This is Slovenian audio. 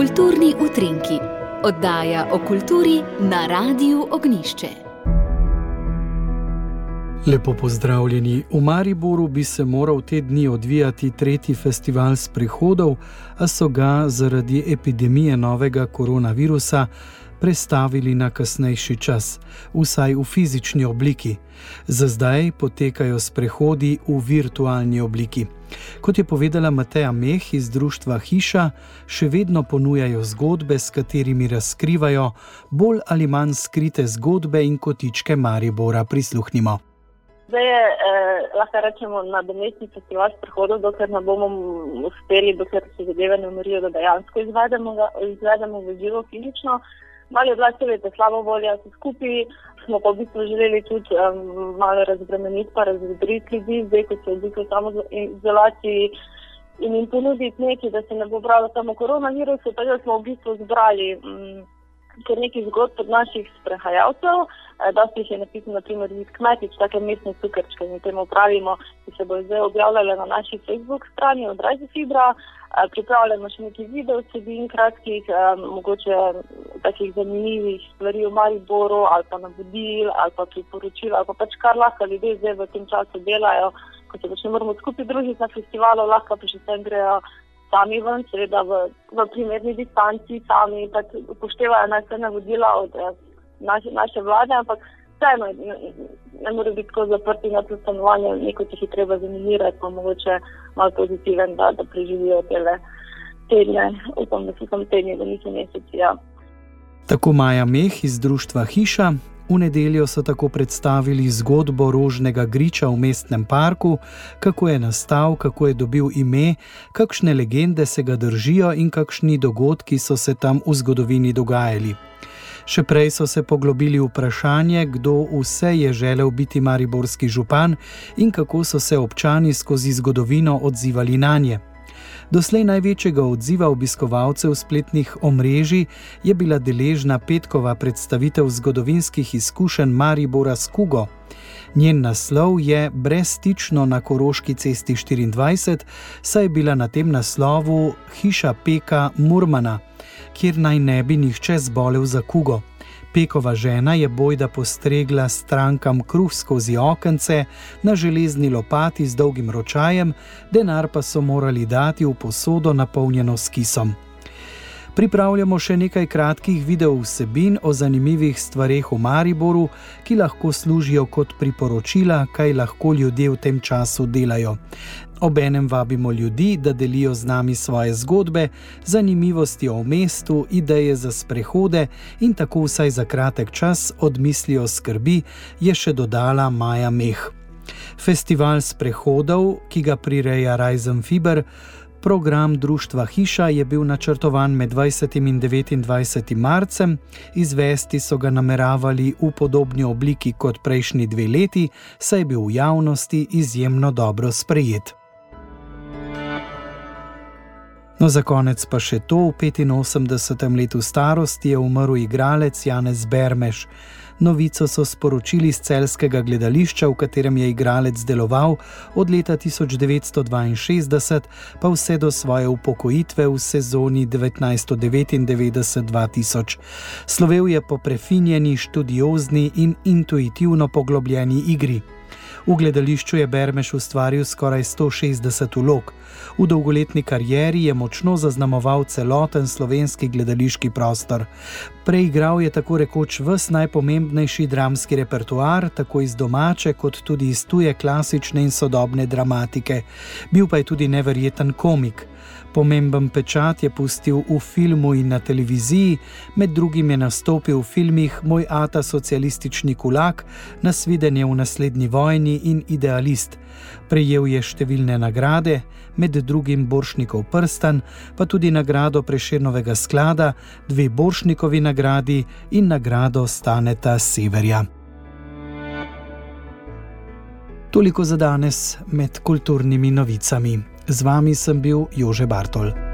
Kulturni utrinki, oddaja o kulturi na Radiu Ognjišče. Lepo pozdravljeni. V Mariboru bi se moral te dni odvijati 3. festival sprehodov, a so ga zaradi epidemije novega koronavirusa prestavili na kasnejši čas, vsaj v fizični obliki. Za zdaj potekajo sprehodi v virtualni obliki. Kot je povedala Mateja Meh iz društva Hiša, še vedno ponujajo zgodbe, s katerimi razkrivajo bolj ali manj skrite zgodbe in kotičke Maribora. Prisluhnimo. Zdaj je, lahko rečemo, nadomestni festival sprehodov, dokler ne bomo uspeli, dokler se zadeve ne umirijo, da dejansko izvedemo v živo fizično. Malo je bila seveda slabo volja se skupaj, smo pa v bistvu želeli tudi malo razbremeniti pa razvedriti ljudi, zdaj ko se v bistvu samo izolaciji in jim ponuditi nekaj, da se ne bo bralo samo koronavirusu, tako smo v bistvu zbrali kar nekaj zgodb od naših sprehajalcev. Dosti jih je napisano, na primer, Vid Kmetič, take mestne cukrčke, mi temu pravimo, ki se bo zdaj objavljale na naši Facebook strani od Rajze Fibra. Pripravljamo še nekaj videovsebin kratkih, mogoče takih zanimivih stvari o Mariboru, ali pa navodil, ali pa priporočil, ali pa pač kar lahko ljudje zdaj v tem času delajo, ko se pač ne moramo skupaj družiti na festivalu, lahko pa še vsem grejo sami ven, seveda v primerni distanci, sami pač upoštevajo vse navodila od naše vlade, ampak vseeno ne more biti tako zaprti na to stanovanje, neko jih je treba zanimirajo, pa mogoče malo pozitiven, da preživijo tele tedne, upam, da so tam tedni, da niso meseci, ja. Tako Maja Meh iz društva Hiša. V nedeljo so tako predstavili zgodbo rožnega griča v mestnem parku, kako je nastal, kako je dobil ime, kakšne legende se ga držijo in kakšni dogodki so se tam v zgodovini dogajali. Še prej so se poglobili v vprašanje, kdo vse je želel biti mariborski župan in kako so se občani skozi zgodovino odzivali nanje. Doslej največjega odziva obiskovalcev spletnih omrežij je bila deležna petkova predstavitev zgodovinskih izkušenj Maribora s kugo. Njen naslov je Brezstično na Koroški cesti 24, saj je bila na tem naslovu hiša Peka Murmana, kjer naj ne bi nihče zbolel za kugo. Pekova žena je bojda postregla strankam kruh skozi okence na železni lopati z dolgim ročajem, denar pa so morali dati v posodo napolnjeno s kisom. Pripravljamo še nekaj kratkih videovsebin o zanimivih stvareh v Mariboru, ki lahko služijo kot priporočila, kaj lahko ljudje v tem času delajo. Obenem vabimo ljudi, da delijo z nami svoje zgodbe, zanimivosti o mestu, ideje za sprehode in tako vsaj za kratek čas odmislijo skrbi, je še dodala Maja Meh. Festival sprehodov, ki ga prireja Rajze Fibra, program društva Hiša, je bil načrtovan med 20. in 29. marcem, izvesti so ga nameravali v podobni obliki kot prejšnji 2 leti, saj je bil v javnosti izjemno dobro sprejet. No, za konec pa še to, v 85. letu starosti je umrl igralec Janez Bermeš. Novico so sporočili z celjskega gledališča, v katerem je igralec deloval od leta 1962 pa vse do svoje upokojitve v sezoni 1999-2000. Slovel je po prefinjeni, študiozni in intuitivno poglobljeni igri. V gledališču je Bermeš ustvaril skoraj 160 vlog. V dolgoletni karieri je močno zaznamoval celoten slovenski gledališki prostor. Preigral je tako rekoč ves najpomembnejši dramski repertoar, tako iz domače kot tudi iz tuje klasične in sodobne dramatike. Bil pa je tudi neverjeten komik. Pomemben pečat je pustil v filmu in na televiziji, med drugim je nastopil v filmih Moj ata socialistični kulak, Nasvidenje v naslednji vojni in Idealist. Prejel je številne nagrade, med drugim Borštnikov prstan, pa tudi nagrado Prešernovega sklada, 2 Borštnikovi nagradi in nagrado Staneta Severja. Toliko za danes med kulturnimi novicami. Z vami sem bil Jože Bartol.